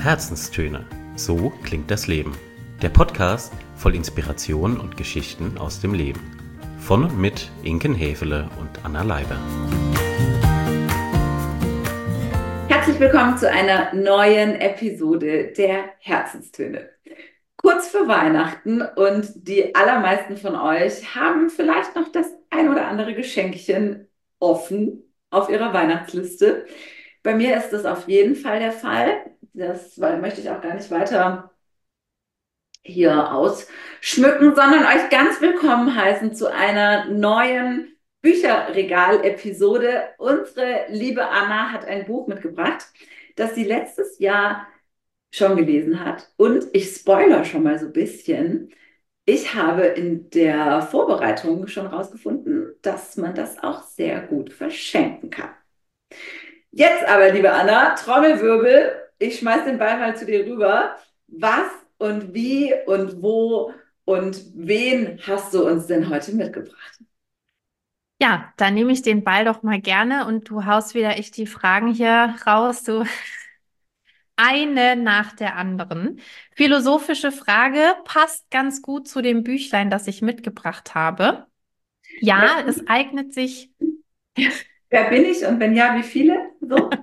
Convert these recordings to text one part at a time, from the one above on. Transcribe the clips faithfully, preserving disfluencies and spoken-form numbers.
Herzenstöne. So klingt das Leben. Der Podcast voll Inspiration und Geschichten aus dem Leben. Von und mit Inken Häfele und Anna Leiber. Herzlich willkommen zu einer neuen Episode der Herzenstöne. Kurz vor Weihnachten und die allermeisten von euch haben vielleicht noch das ein oder andere Geschenkchen offen auf ihrer Weihnachtsliste. Bei mir ist das auf jeden Fall der Fall. Das weil, möchte ich auch gar nicht weiter hier ausschmücken, sondern euch ganz willkommen heißen zu einer neuen Bücherregal-Episode. Unsere liebe Anna hat ein Buch mitgebracht, das sie letztes Jahr schon gelesen hat. Und ich spoilere schon mal so ein bisschen. Ich habe in der Vorbereitung schon rausgefunden, dass man das auch sehr gut verschenken kann. Jetzt aber, liebe Anna, Trommelwirbel, ich schmeiß den Ball mal zu dir rüber. Was und wie und wo und wen hast du uns denn heute mitgebracht? Ja, dann nehme ich den Ball doch mal gerne und du haust wieder echt die Fragen hier raus, du eine nach der anderen. Philosophische Frage passt ganz gut zu dem Büchlein, das ich mitgebracht habe. Ja, Wer, es eignet sich wer bin ich und wenn ja, wie viele? So?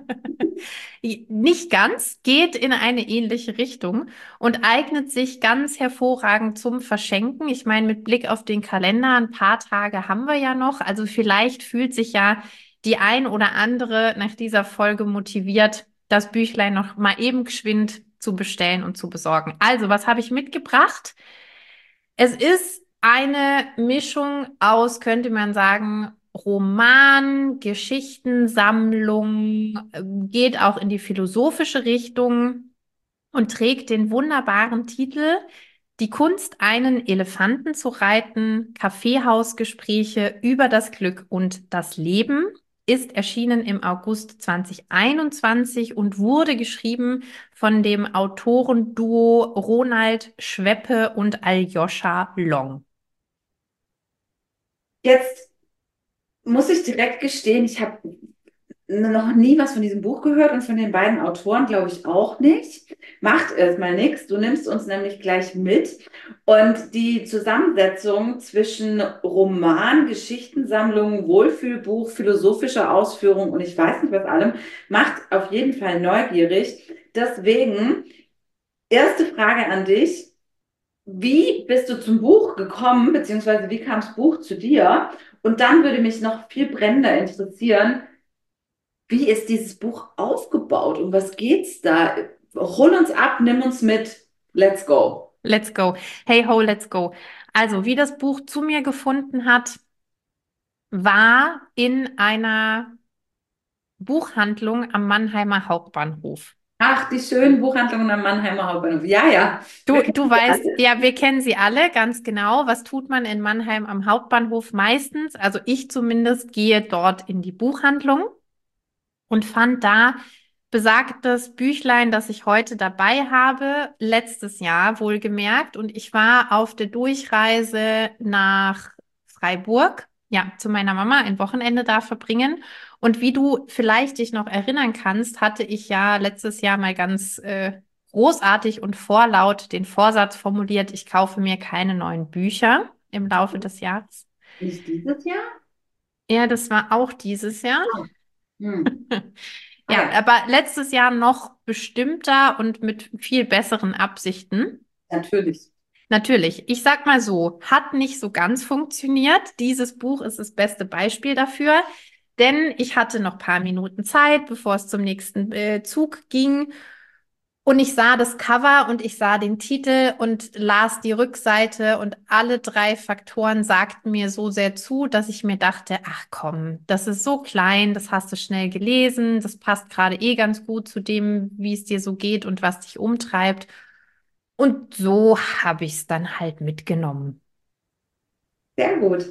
nicht ganz, geht in eine ähnliche Richtung und eignet sich ganz hervorragend zum Verschenken. Ich meine, mit Blick auf den Kalender, ein paar Tage haben wir ja noch. Also vielleicht fühlt sich ja die ein oder andere nach dieser Folge motiviert, das Büchlein noch mal eben geschwind zu bestellen und zu besorgen. Also, was habe ich mitgebracht? Es ist eine Mischung aus, könnte man sagen, Roman, Geschichtensammlung, äh, geht auch in die philosophische Richtung und trägt den wunderbaren Titel Die Kunst, einen Elefanten zu reiten, Kaffeehausgespräche über das Glück und das Leben, ist erschienen im August zwanzig einundzwanzig und wurde geschrieben von dem Autorenduo Ronald Schweppe und Aljoscha Long. Jetzt muss ich direkt gestehen, ich habe noch nie was von diesem Buch gehört und von den beiden Autoren glaube ich auch nicht. Macht erstmal nichts. Du nimmst uns nämlich gleich mit. Und die Zusammensetzung zwischen Roman, Geschichtensammlung, Wohlfühlbuch, philosophischer Ausführung und ich weiß nicht was allem, macht auf jeden Fall neugierig. Deswegen, erste Frage an dich. Wie bist du zum Buch gekommen, beziehungsweise wie kam das Buch zu dir? Und dann würde mich noch viel brennender interessieren, wie ist dieses Buch aufgebaut? Um was geht's da? Hol uns ab, nimm uns mit. Let's go. Let's go. Hey ho, let's go. Also, wie das Buch zu mir gefunden hat, war in einer Buchhandlung am Mannheimer Hauptbahnhof. Ach, die schönen Buchhandlungen am Mannheimer Hauptbahnhof. Ja, ja. Du, Wir kennen du sie weißt, alle. ja, wir kennen sie alle ganz genau. Was tut man in Mannheim am Hauptbahnhof meistens? Also ich zumindest gehe dort in die Buchhandlung und fand da besagtes Büchlein, das ich heute dabei habe, letztes Jahr wohlgemerkt. Und ich war auf der Durchreise nach Freiburg, ja, zu meiner Mama ein Wochenende da verbringen. Und wie du vielleicht dich noch erinnern kannst, hatte ich ja letztes Jahr mal ganz äh, großartig und vorlaut den Vorsatz formuliert, ich kaufe mir keine neuen Bücher im Laufe des Jahres. Nicht dieses Jahr? Ja, das war auch dieses Jahr. Ah, hm. Ah Ja, ja, aber letztes Jahr noch bestimmter und mit viel besseren Absichten. natürlich. Natürlich, ich sag mal so, hat nicht so ganz funktioniert. Dieses Buch ist das beste Beispiel dafür, denn ich hatte noch paar Minuten Zeit, bevor es zum nächsten äh, Zug ging. Und ich sah das Cover und ich sah den Titel und las die Rückseite und alle drei Faktoren sagten mir so sehr zu, dass ich mir dachte, ach komm, das ist so klein, das hast du schnell gelesen, das passt gerade eh ganz gut zu dem, wie es dir so geht und was dich umtreibt. Und so habe ich es dann halt mitgenommen. Sehr gut.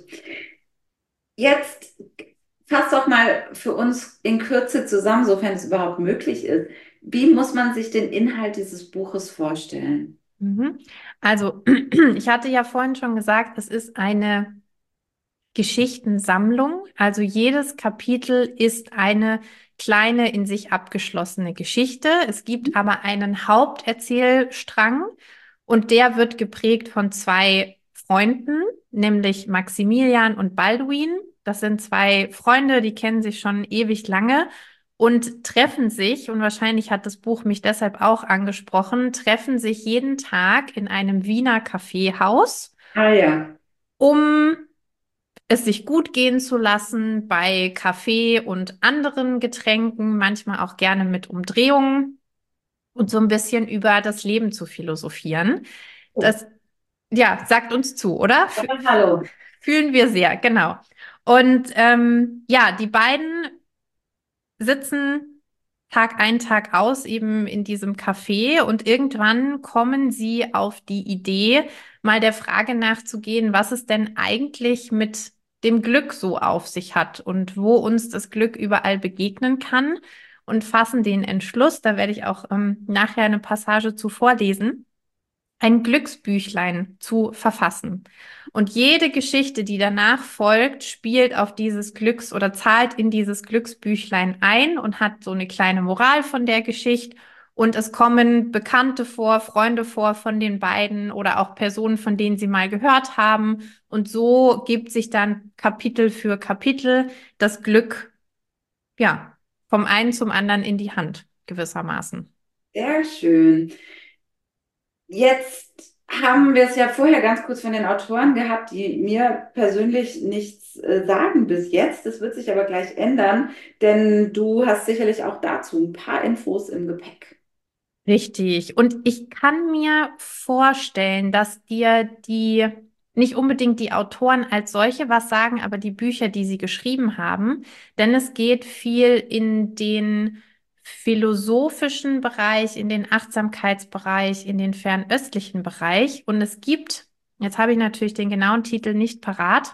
Jetzt fass doch mal für uns in Kürze zusammen, sofern es überhaupt möglich ist. Wie muss man sich den Inhalt dieses Buches vorstellen? Mhm. Also, ich hatte ja vorhin schon gesagt, es ist eine Geschichtensammlung. Also jedes Kapitel ist eine kleine in sich abgeschlossene Geschichte. Es gibt aber einen Haupterzählstrang und der wird geprägt von zwei Freunden, nämlich Maximilian und Balduin. Das sind zwei Freunde, die kennen sich schon ewig lange und treffen sich, und wahrscheinlich hat das Buch mich deshalb auch angesprochen, treffen sich jeden Tag in einem Wiener Kaffeehaus, Ah ja. um es sich gut gehen zu lassen bei Kaffee und anderen Getränken, manchmal auch gerne mit Umdrehungen und so ein bisschen über das Leben zu philosophieren. Oh. Das, ja, sagt uns zu, oder? F Ja, hallo. fühlen wir sehr, genau. Und ähm, ja, die beiden sitzen Tag ein, Tag aus eben in diesem Café und irgendwann kommen sie auf die Idee, mal der Frage nachzugehen, was es denn eigentlich mit dem Glück so auf sich hat und wo uns das Glück überall begegnen kann, und fassen den Entschluss, da werde ich auch ähm, nachher eine Passage zu vorlesen, ein Glücksbüchlein zu verfassen. Und jede Geschichte, die danach folgt, spielt auf dieses Glücks- oder zahlt in dieses Glücksbüchlein ein und hat so eine kleine Moral von der Geschichte. Und es kommen Bekannte vor, Freunde vor von den beiden oder auch Personen, von denen sie mal gehört haben. Und so gibt sich dann Kapitel für Kapitel das Glück, ja, vom einen zum anderen in die Hand, gewissermaßen. Sehr schön. Jetzt haben wir es ja vorher ganz kurz von den Autoren gehabt, die mir persönlich nichts äh, sagen bis jetzt. Das wird sich aber gleich ändern, denn du hast sicherlich auch dazu ein paar Infos im Gepäck. Richtig. Und ich kann mir vorstellen, dass dir die, nicht unbedingt die Autoren als solche was sagen, aber die Bücher, die sie geschrieben haben, denn es geht viel in den philosophischen Bereich, in den Achtsamkeitsbereich, in den fernöstlichen Bereich. Und es gibt, jetzt habe ich natürlich den genauen Titel nicht parat,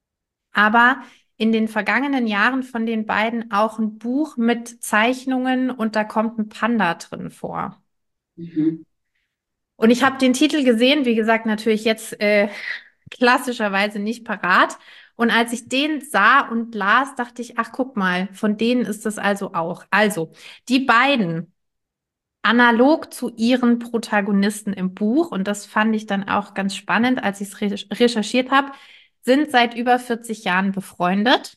aber in den vergangenen Jahren von den beiden auch ein Buch mit Zeichnungen und da kommt ein Panda drin vor. Mhm. Und ich habe den Titel gesehen, wie gesagt, natürlich jetzt äh, klassischerweise nicht parat. Und als ich den sah und las, dachte ich, ach, guck mal, von denen ist es also auch. Also, die beiden, analog zu ihren Protagonisten im Buch, und das fand ich dann auch ganz spannend, als ich es re recherchiert habe, sind seit über vierzig Jahren befreundet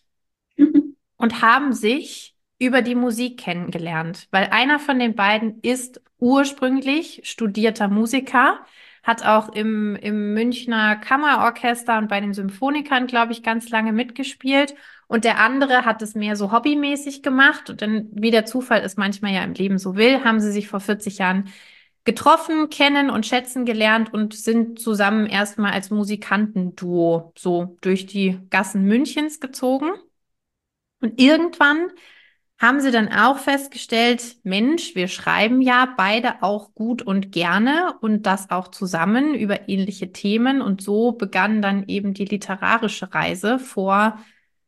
und haben sich über die Musik kennengelernt, weil einer von den beiden ist ursprünglich studierter Musiker, hat auch im, im Münchner Kammerorchester und bei den Symphonikern, glaube ich, ganz lange mitgespielt. Und der andere hat es mehr so hobbymäßig gemacht. Und dann, wie der Zufall es manchmal ja im Leben so will, haben sie sich vor vierzig Jahren getroffen, kennen und schätzen gelernt und sind zusammen erstmal als Musikantenduo so durch die Gassen Münchens gezogen. Und irgendwann haben sie dann auch festgestellt, Mensch, wir schreiben ja beide auch gut und gerne und das auch zusammen über ähnliche Themen. Und so begann dann eben die literarische Reise vor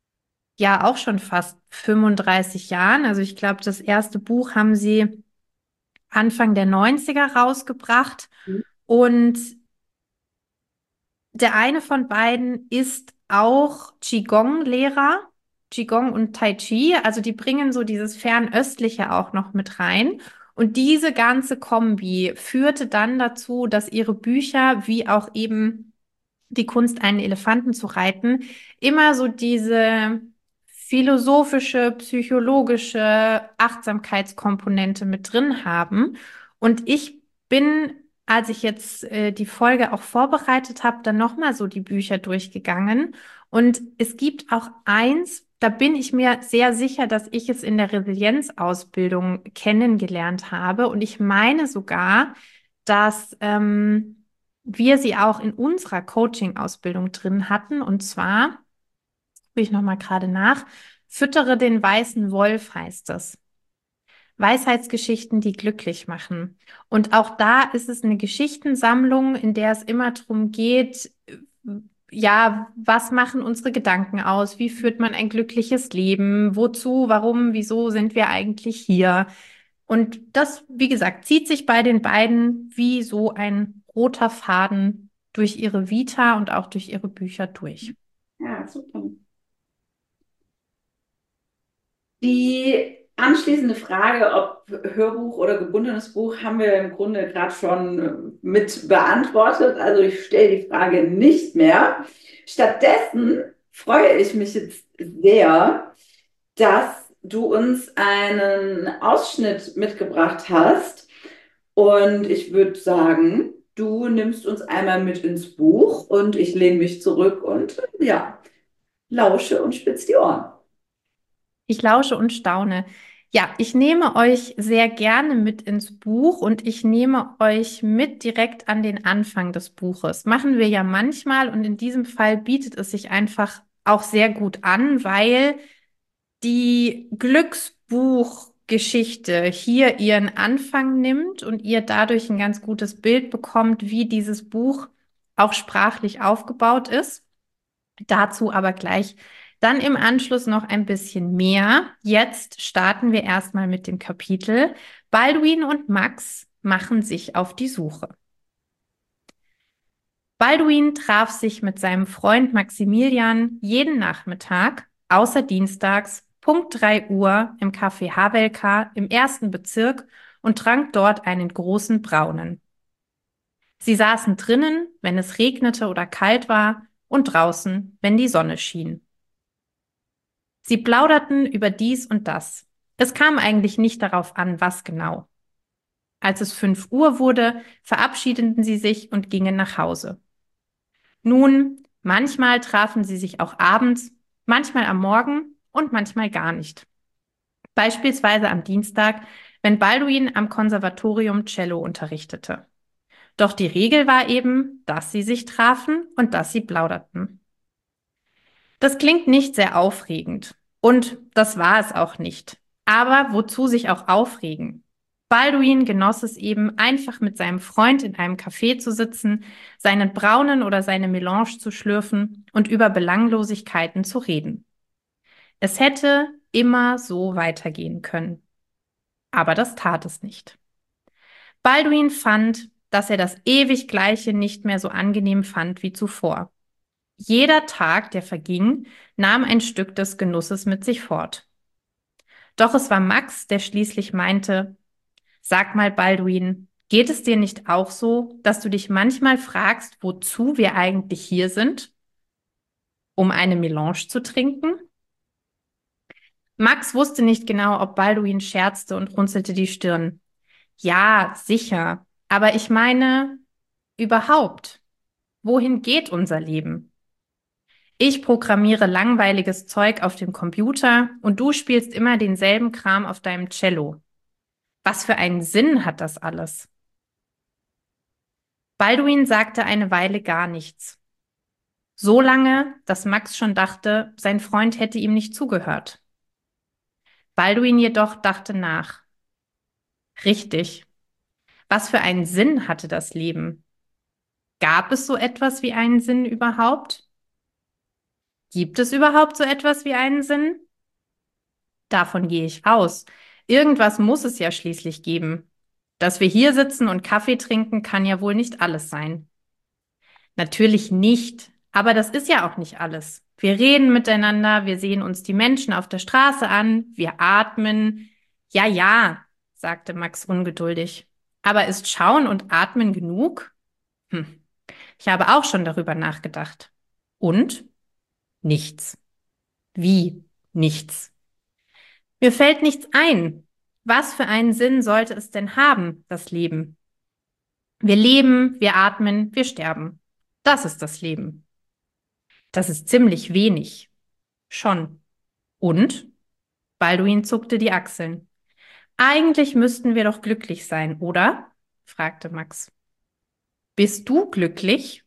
ja auch schon fast fünfunddreißig Jahren. Also ich glaube, das erste Buch haben sie Anfang der Neunziger rausgebracht. Und der eine von beiden ist auch Qigong-Lehrer, Qigong und Tai Chi. Also die bringen so dieses Fernöstliche auch noch mit rein. Und diese ganze Kombi führte dann dazu, dass ihre Bücher, wie auch eben die Kunst, einen Elefanten zu reiten, immer so diese philosophische, psychologische Achtsamkeitskomponente mit drin haben. Und ich bin, als ich jetzt äh, die Folge auch vorbereitet habe, dann nochmal so die Bücher durchgegangen. Und es gibt auch eins, da bin ich mir sehr sicher, dass ich es in der Resilienzausbildung kennengelernt habe. Und ich meine sogar, dass ähm, wir sie auch in unserer Coaching-Ausbildung drin hatten. Und zwar, gucke ich nochmal gerade nach, Füttere den weißen Wolf heißt es. Weisheitsgeschichten, die glücklich machen. Und auch da ist es eine Geschichtensammlung, in der es immer darum geht, ja, was machen unsere Gedanken aus? Wie führt man ein glückliches Leben? Wozu, warum, wieso sind wir eigentlich hier? Und das, wie gesagt, zieht sich bei den beiden wie so ein roter Faden durch ihre Vita und auch durch ihre Bücher durch. Ja, super. Die anschließende Frage, ob Hörbuch oder gebundenes Buch, haben wir im Grunde gerade schon äh, mit beantwortet. Also ich stelle die Frage nicht mehr. Stattdessen freue ich mich jetzt sehr, dass du uns einen Ausschnitt mitgebracht hast. Und ich würde sagen, du nimmst uns einmal mit ins Buch und ich lehne mich zurück und ja, lausche und spitz die Ohren. Ich lausche und staune. Ja, ich nehme euch sehr gerne mit ins Buch und ich nehme euch mit direkt an den Anfang des Buches. Machen wir ja manchmal und in diesem Fall bietet es sich einfach auch sehr gut an, weil die Glücksbuchgeschichte hier ihren Anfang nimmt und ihr dadurch ein ganz gutes Bild bekommt, wie dieses Buch auch sprachlich aufgebaut ist. Dazu aber gleich dann im Anschluss noch ein bisschen mehr. Jetzt starten wir erstmal mit dem Kapitel. Balduin und Max machen sich auf die Suche. Balduin traf sich mit seinem Freund Maximilian jeden Nachmittag, außer dienstags, Punkt drei Uhr im Café Havelka im ersten Bezirk und trank dort einen großen Braunen. Sie saßen drinnen, wenn es regnete oder kalt war, und draußen, wenn die Sonne schien. Sie plauderten über dies und das. Es kam eigentlich nicht darauf an, was genau. Als es fünf Uhr wurde, verabschiedeten sie sich und gingen nach Hause. Nun, manchmal trafen sie sich auch abends, manchmal am Morgen und manchmal gar nicht. Beispielsweise am Dienstag, wenn Balduin am Konservatorium Cello unterrichtete. Doch die Regel war eben, dass sie sich trafen und dass sie plauderten. Das klingt nicht sehr aufregend. Und das war es auch nicht. Aber wozu sich auch aufregen? Balduin genoss es eben, einfach mit seinem Freund in einem Café zu sitzen, seinen Braunen oder seine Melange zu schlürfen und über Belanglosigkeiten zu reden. Es hätte immer so weitergehen können. Aber das tat es nicht. Balduin fand, dass er das ewig Gleiche nicht mehr so angenehm fand wie zuvor. Jeder Tag, der verging, nahm ein Stück des Genusses mit sich fort. Doch es war Max, der schließlich meinte: Sag mal, Balduin, geht es dir nicht auch so, dass du dich manchmal fragst, wozu wir eigentlich hier sind? Um eine Melange zu trinken? Max wusste nicht genau, ob Balduin scherzte und runzelte die Stirn. Ja, sicher, aber ich meine, überhaupt, wohin geht unser Leben? Ich programmiere langweiliges Zeug auf dem Computer und du spielst immer denselben Kram auf deinem Cello. Was für einen Sinn hat das alles? Balduin sagte eine Weile gar nichts. So lange, dass Max schon dachte, sein Freund hätte ihm nicht zugehört. Balduin jedoch dachte nach. Richtig. Was für einen Sinn hatte das Leben? Gab es so etwas wie einen Sinn überhaupt? Gibt es überhaupt so etwas wie einen Sinn? Davon gehe ich aus. Irgendwas muss es ja schließlich geben. Dass wir hier sitzen und Kaffee trinken, kann ja wohl nicht alles sein. Natürlich nicht, aber das ist ja auch nicht alles. Wir reden miteinander, wir sehen uns die Menschen auf der Straße an, wir atmen. Ja, ja, sagte Max ungeduldig. Aber ist Schauen und Atmen genug? Hm. Ich habe auch schon darüber nachgedacht. Und? Nichts. Wie? Nichts. Mir fällt nichts ein. Was für einen Sinn sollte es denn haben, das Leben? Wir leben, wir atmen, wir sterben. Das ist das Leben. Das ist ziemlich wenig. Schon. Und? Balduin zuckte die Achseln. Eigentlich müssten wir doch glücklich sein, oder? Fragte Max. Bist du glücklich?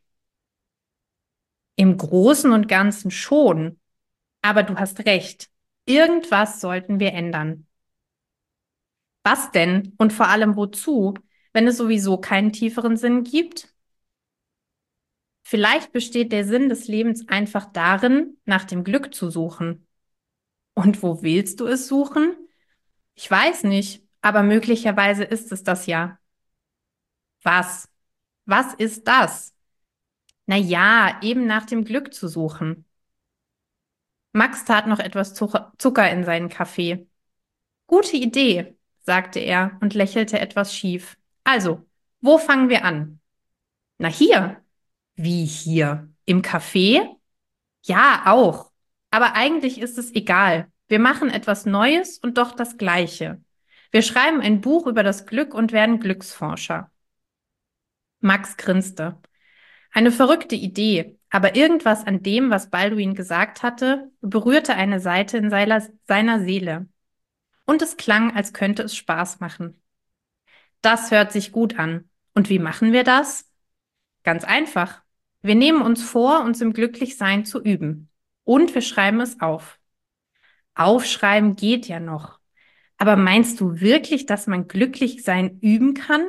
Im Großen und Ganzen schon. Aber du hast recht. Irgendwas sollten wir ändern. Was denn? Und vor allem wozu, wenn es sowieso keinen tieferen Sinn gibt? Vielleicht besteht der Sinn des Lebens einfach darin, nach dem Glück zu suchen. Und wo willst du es suchen? Ich weiß nicht, aber möglicherweise ist es das ja. Was? Was ist das? Na ja, eben nach dem Glück zu suchen. Max tat noch etwas Zucker Zucker in seinen Kaffee. Gute Idee, sagte er und lächelte etwas schief. Also, wo fangen wir an? Na hier. Wie hier? Im Café? Ja, auch. Aber eigentlich ist es egal. Wir machen etwas Neues und doch das Gleiche. Wir schreiben ein Buch über das Glück und werden Glücksforscher. Max grinste. Eine verrückte Idee, aber irgendwas an dem, was Balduin gesagt hatte, berührte eine Seite in seiner, seiner Seele. Und es klang, als könnte es Spaß machen. Das hört sich gut an. Und wie machen wir das? Ganz einfach. Wir nehmen uns vor, uns im Glücklichsein zu üben. Und wir schreiben es auf. Aufschreiben geht ja noch. Aber meinst du wirklich, dass man glücklich sein üben kann?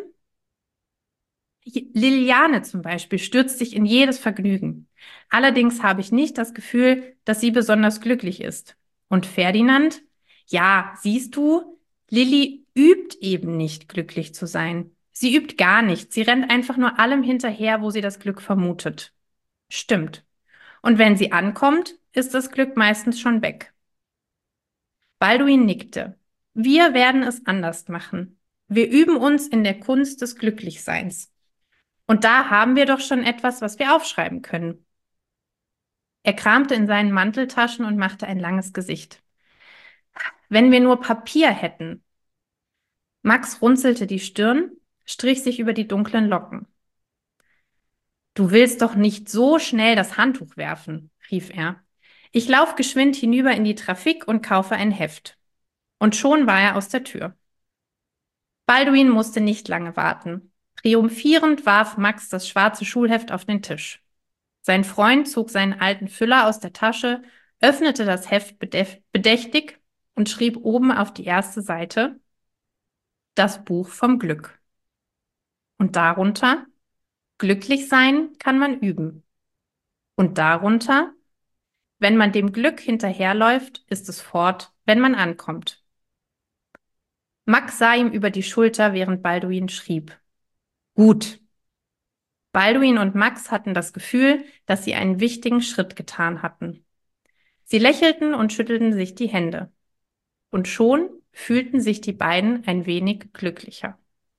Liliane zum Beispiel stürzt sich in jedes Vergnügen. Allerdings habe ich nicht das Gefühl, dass sie besonders glücklich ist. Und Ferdinand? Ja, siehst du, Lilli übt eben nicht, glücklich zu sein. Sie übt gar nicht. Sie rennt einfach nur allem hinterher, wo sie das Glück vermutet. Stimmt. Und wenn sie ankommt, ist das Glück meistens schon weg. Balduin nickte. Wir werden es anders machen. Wir üben uns in der Kunst des Glücklichseins. Und da haben wir doch schon etwas, was wir aufschreiben können. Er kramte in seinen Manteltaschen und machte ein langes Gesicht. Wenn wir nur Papier hätten. Max runzelte die Stirn, strich sich über die dunklen Locken. Du willst doch nicht so schnell das Handtuch werfen, rief er. Ich lauf geschwind hinüber in die Trafik und kaufe ein Heft. Und schon war er aus der Tür. Balduin musste nicht lange warten. Triumphierend warf Max das schwarze Schulheft auf den Tisch. Sein Freund zog seinen alten Füller aus der Tasche, öffnete das Heft bedächtig und schrieb oben auf die erste Seite: Das Buch vom Glück. Und darunter: Glücklich sein kann man üben. Und darunter: Wenn man dem Glück hinterherläuft, ist es fort, wenn man ankommt. Max sah ihm über die Schulter, während Balduin schrieb. Gut. Balduin und Max hatten das Gefühl, dass sie einen wichtigen Schritt getan hatten. Sie lächelten und schüttelten sich die Hände. Und schon fühlten sich die beiden ein wenig glücklicher.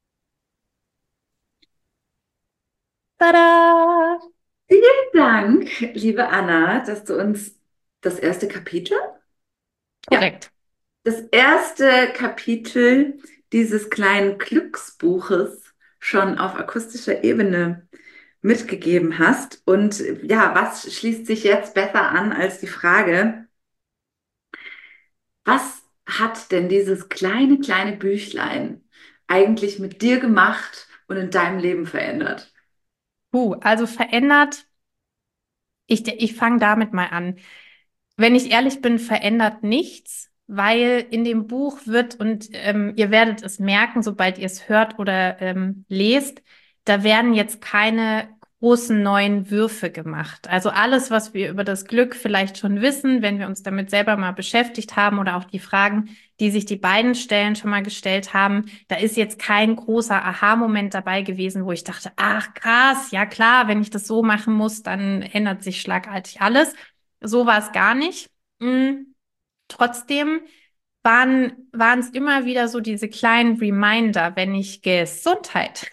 Tada! Vielen Dank, liebe Anna, dass du uns das erste Kapitel, Korrekt. ja, das erste Kapitel dieses kleinen Glücksbuches schon auf akustischer Ebene mitgegeben hast. Und ja, was schließt sich jetzt besser an als die Frage, was hat denn dieses kleine, kleine Büchlein eigentlich mit dir gemacht und in deinem Leben verändert? Puh, also verändert, ich, ich fange damit mal an. Wenn ich ehrlich bin, verändert nichts, weil in dem Buch wird, und ähm, ihr werdet es merken, sobald ihr es hört oder ähm, lest, da werden jetzt keine großen neuen Würfe gemacht. Also alles, was wir über das Glück vielleicht schon wissen, wenn wir uns damit selber mal beschäftigt haben oder auch die Fragen, die sich die beiden Stellen schon mal gestellt haben, da ist jetzt kein großer Aha-Moment dabei gewesen, wo ich dachte, ach krass, ja klar, wenn ich das so machen muss, dann ändert sich schlagartig alles. So war es gar nicht. Mhm. Trotzdem waren waren es immer wieder so diese kleinen Reminder, wenn ich Gesundheit.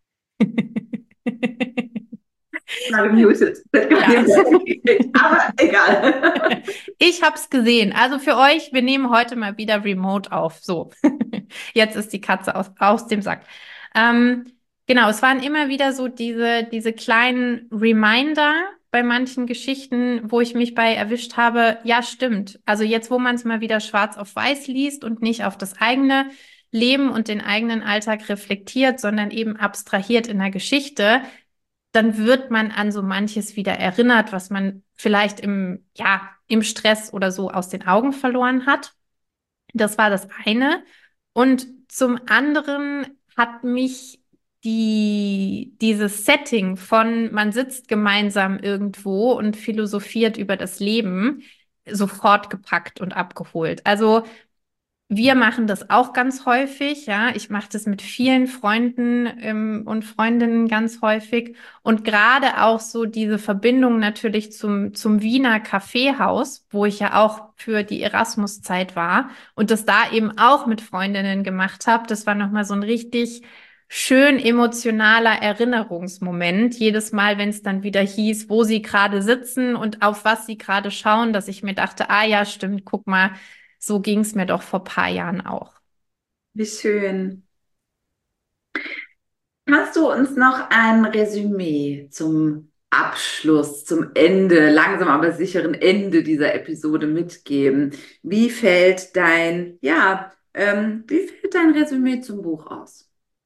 Mal gemutet. Aber egal. Ich habe es gesehen. Also für euch, wir nehmen heute mal wieder remote auf. So, jetzt ist die Katze aus, aus dem Sack. Ähm, genau, es waren immer wieder so diese, diese kleinen Reminder bei manchen Geschichten, wo ich mich bei erwischt habe, ja, stimmt. Also jetzt, wo man es mal wieder schwarz auf weiß liest und nicht auf das eigene Leben und den eigenen Alltag reflektiert, sondern eben abstrahiert in der Geschichte, dann wird man an so manches wieder erinnert, was man vielleicht im, ja, im Stress oder so aus den Augen verloren hat. Das war das eine. Und zum anderen hat mich die, dieses Setting von man sitzt gemeinsam irgendwo und philosophiert über das Leben sofort gepackt und abgeholt. Also Wir machen das auch ganz häufig, ja. Ich mache das mit vielen Freunden ähm, und Freundinnen ganz häufig. Und gerade auch so diese Verbindung natürlich zum, zum Wiener Kaffeehaus, wo ich ja auch für die Erasmus-Zeit war und das da eben auch mit Freundinnen gemacht habe. Das war nochmal so ein richtig schön emotionaler Erinnerungsmoment. Jedes Mal, wenn es dann wieder hieß, wo sie gerade sitzen und auf was sie gerade schauen, dass ich mir dachte, ah ja, stimmt, guck mal, so ging es mir doch vor ein paar Jahren auch. Wie schön. Kannst du uns noch ein Resümee zum Abschluss, zum Ende, langsam aber sicheren Ende dieser Episode mitgeben? Wie fällt dein, ja, ähm, wie fällt dein Resümee zum Buch aus?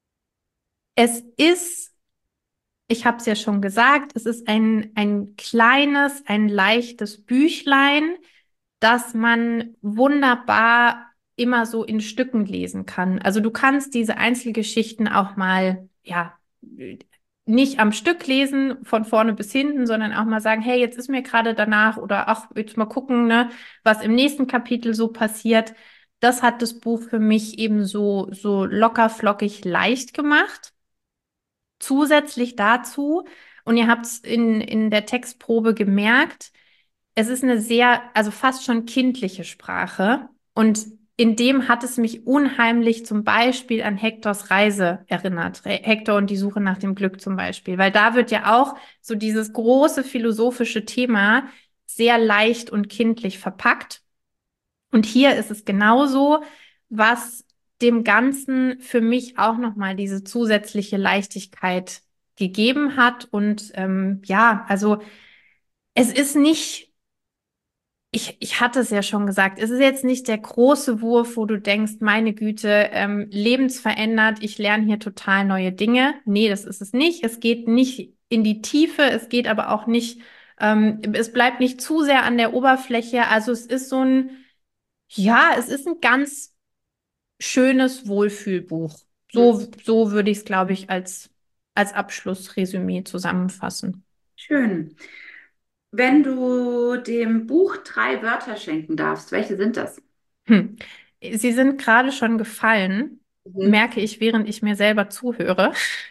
Es ist, ich habe es ja schon gesagt, es ist ein, ein kleines, ein leichtes Büchlein, das man wunderbar immer so in Stücken lesen kann. Also du kannst diese Einzelgeschichten auch mal, ja, nicht am Stück lesen, von vorne bis hinten, sondern auch mal sagen, hey, jetzt ist mir gerade danach oder ach, jetzt mal gucken, ne, was im nächsten Kapitel so passiert. Das hat das Buch für mich eben so, so locker, flockig leicht gemacht. Zusätzlich dazu, und ihr habt es in, in der Textprobe gemerkt, es ist eine sehr, also fast schon kindliche Sprache. Und in dem hat es mich unheimlich zum Beispiel an Hektors Reise erinnert. Re- Hektor und die Suche nach dem Glück zum Beispiel. Weil da wird ja auch so dieses große philosophische Thema sehr leicht und kindlich verpackt. Und hier ist es genauso, was dem Ganzen für mich auch nochmal diese zusätzliche Leichtigkeit gegeben hat. Und ähm, ja, also es ist nicht, ich, ich hatte es ja schon gesagt, es ist jetzt nicht der große Wurf, wo du denkst, meine Güte, ähm, lebensverändert, ich lerne hier total neue Dinge. Nee, das ist es nicht. Es geht nicht in die Tiefe, es geht aber auch nicht, ähm, es bleibt nicht zu sehr an der Oberfläche. Also es ist so ein, ja, es ist ein ganz schönes Wohlfühlbuch. Hm, So, so würde ich es, glaube ich, als, als Abschlussresümee zusammenfassen. schön. Wenn du dem Buch drei Wörter schenken darfst, welche sind das? Hm. Sie sind gerade schon gefallen, Mhm. merke ich, während ich mir selber zuhöre.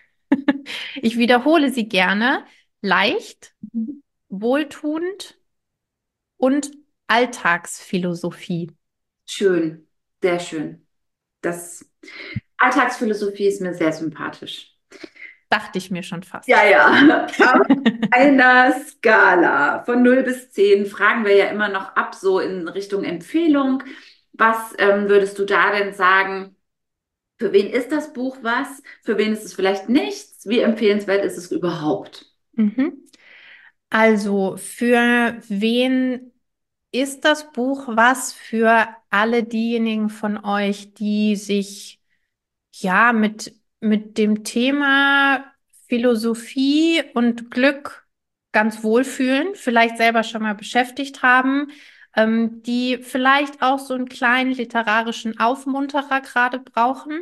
Ich wiederhole sie gerne. Leicht, wohltuend und Alltagsphilosophie. Schön, sehr schön. Das Alltagsphilosophie ist mir sehr sympathisch. Dachte ich mir schon fast. Ja, ja. Auf einer Skala von null bis zehn fragen wir ja immer noch ab, so in Richtung Empfehlung. Was ähm, würdest du da denn sagen? Für wen ist das Buch was? Für wen ist es vielleicht nichts? Wie empfehlenswert ist es überhaupt? Mhm. Also, für wen ist das Buch was? Für alle diejenigen von euch, die sich ja mit, mit dem Thema Philosophie und Glück ganz wohlfühlen, vielleicht selber schon mal beschäftigt haben, ähm, die vielleicht auch so einen kleinen literarischen Aufmunterer gerade brauchen.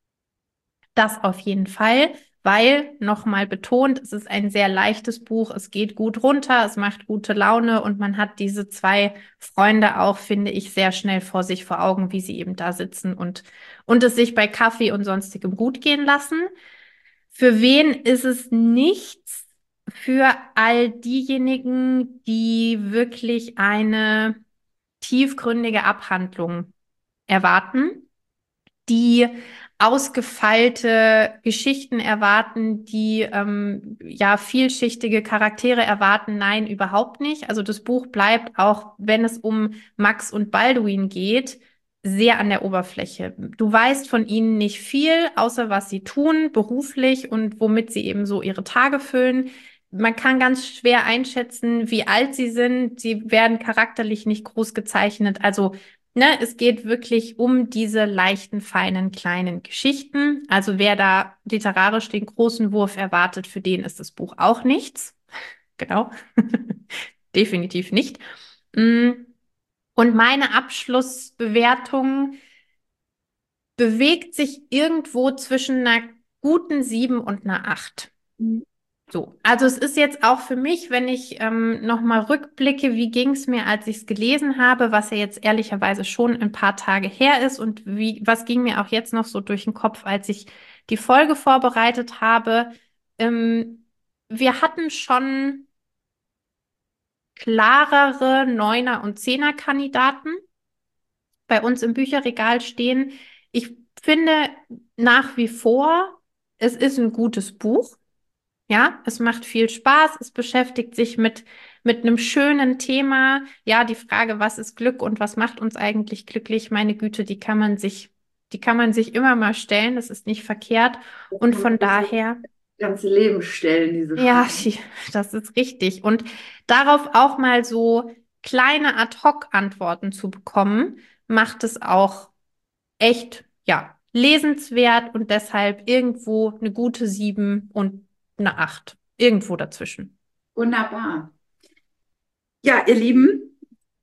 Das auf jeden Fall, weil, nochmal betont, es ist ein sehr leichtes Buch, es geht gut runter, es macht gute Laune und man hat diese zwei Freunde auch, finde ich, sehr schnell vor sich vor Augen, wie sie eben da sitzen und, und es sich bei Kaffee und sonstigem gut gehen lassen. Für wen ist es nichts? Für all diejenigen, die wirklich eine tiefgründige Abhandlung erwarten, die ausgefeilte Geschichten erwarten, die ähm, ja vielschichtige Charaktere erwarten. Nein, überhaupt nicht. Also das Buch bleibt, auch wenn es um Max und Balduin geht, sehr an der Oberfläche. Du weißt von ihnen nicht viel, außer was sie tun, beruflich und womit sie eben so ihre Tage füllen. Man kann ganz schwer einschätzen, wie alt sie sind. Sie werden charakterlich nicht groß gezeichnet. Also Ne, es geht wirklich um diese leichten, feinen, kleinen Geschichten. Also wer da literarisch den großen Wurf erwartet, für den ist das Buch auch nichts. Genau. Definitiv nicht. Mm, Und meine Abschlussbewertung bewegt sich irgendwo zwischen einer guten sieben und einer acht. So, also es ist jetzt auch für mich, wenn ich ähm, nochmal rückblicke, wie ging es mir, als ich es gelesen habe, was ja jetzt ehrlicherweise schon ein paar Tage her ist und wie, was ging mir auch jetzt noch so durch den Kopf, als ich die Folge vorbereitet habe. Ähm, wir hatten schon klarere Neuner- und Zehner-Kandidaten bei uns im Bücherregal stehen. Ich finde nach wie vor, es ist ein gutes Buch. Ja, es macht viel Spaß, es beschäftigt sich mit, mit einem schönen Thema. Ja, die Frage, was ist Glück und was macht uns eigentlich glücklich? Meine Güte, die kann man sich, die kann man sich immer mal stellen, das ist nicht verkehrt. Das Und kann man von sich daher, das ganze Leben stellen, diese ja, Frage. die- das ist richtig. Und darauf auch mal so kleine Ad-hoc-Antworten zu bekommen, macht es auch echt, ja, lesenswert und deshalb irgendwo eine gute sieben und eine acht. Irgendwo dazwischen. Wunderbar. Ja, ihr Lieben,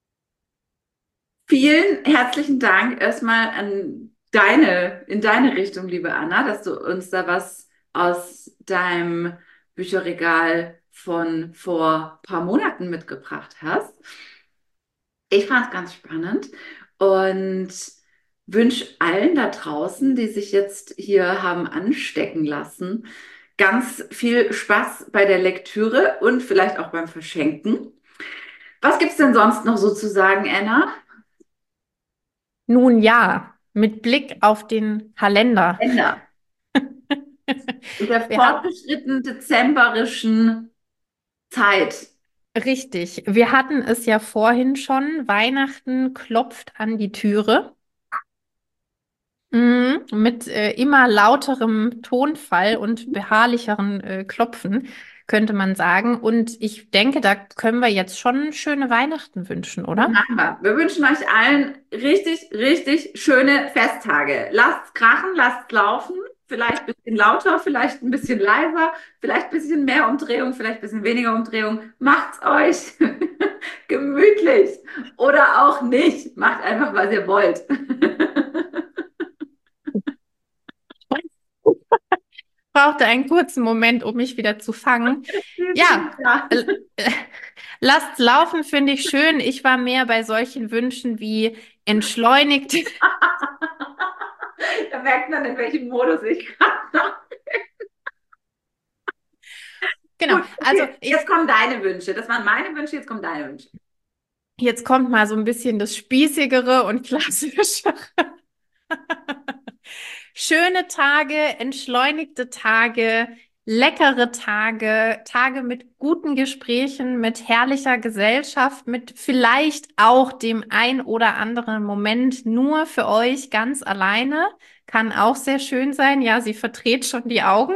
vielen herzlichen Dank erstmal an deine, in deine Richtung, liebe Anna, dass du uns da was aus deinem Bücherregal von vor ein paar Monaten mitgebracht hast. Ich fand es ganz spannend und wünsche allen da draußen, die sich jetzt hier haben anstecken lassen, ganz viel Spaß bei der Lektüre und vielleicht auch beim Verschenken. Was gibt es denn sonst noch so zu sagen, Anna? Nun ja, mit Blick auf den Kalender. Ende. In der Wir hatten, fortgeschrittenen dezemberischen Zeit. richtig, wir hatten es ja vorhin schon, Weihnachten klopft an die Türe. Mhm, mit äh, immer lauterem Tonfall und beharrlicheren äh, Klopfen, könnte man sagen. Und ich denke, da können wir jetzt schon schöne Weihnachten wünschen, Das oder? machen wir. Wir wünschen euch allen richtig, richtig schöne Festtage. Lasst's krachen, lasst's laufen. Vielleicht ein bisschen lauter, vielleicht ein bisschen leiser, vielleicht ein bisschen mehr Umdrehung, vielleicht ein bisschen weniger Umdrehung. Macht's euch gemütlich oder auch nicht. Macht einfach, was ihr wollt. Brauchte einen kurzen Moment, um mich wieder zu fangen. Ja, Ja. äh, äh, lasst laufen, finde ich schön. Ich war mehr bei solchen Wünschen wie entschleunigt. Da merkt man, in welchem Modus ich gerade. Genau, Gut, also okay. ich, Jetzt kommen deine Wünsche. Das waren meine Wünsche, jetzt kommen deine Wünsche. jetzt kommt mal so ein bisschen das Spießigere und Klassischere. Schöne Tage, entschleunigte Tage, leckere Tage, Tage mit guten Gesprächen, mit herrlicher Gesellschaft, mit vielleicht auch dem ein oder anderen Moment nur für euch ganz alleine. Kann auch sehr schön sein. Ja, sie verdreht schon die Augen.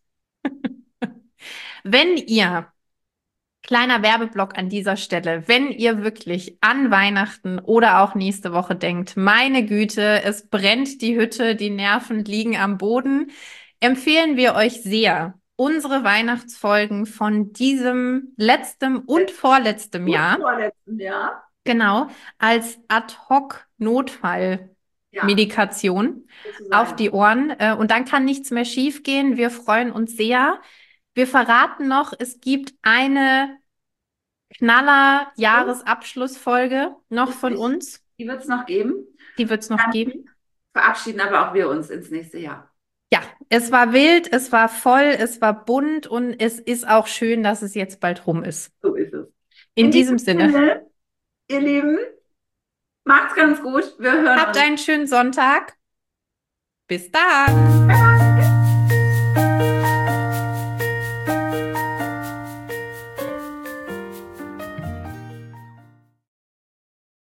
Wenn ihr Kleiner Werbeblock an dieser Stelle. Wenn ihr wirklich an Weihnachten oder auch nächste Woche denkt, meine Güte, es brennt die Hütte, die Nerven liegen am Boden, empfehlen wir euch sehr unsere Weihnachtsfolgen von diesem letztem und vorletztem Und Jahr, vorletzten Jahr. genau, als Ja, Ad-hoc-Notfall-Medikation auf sozusagen. die Ohren. Äh, Und dann kann nichts mehr schiefgehen. Wir freuen uns sehr. Wir verraten noch, es gibt eine Knaller-Jahresabschlussfolge noch von Richtig. uns. Die wird es noch geben. Die wird es noch Dann geben. verabschieden aber auch wir uns ins nächste Jahr. Ja, es war wild, es war voll, es war bunt und es ist auch schön, dass es jetzt bald rum ist. So ist es. In In diesem diesem Sinne, Sinne, ihr Lieben, macht's ganz gut. Wir hören habt uns. einen schönen Sonntag. Bis dann.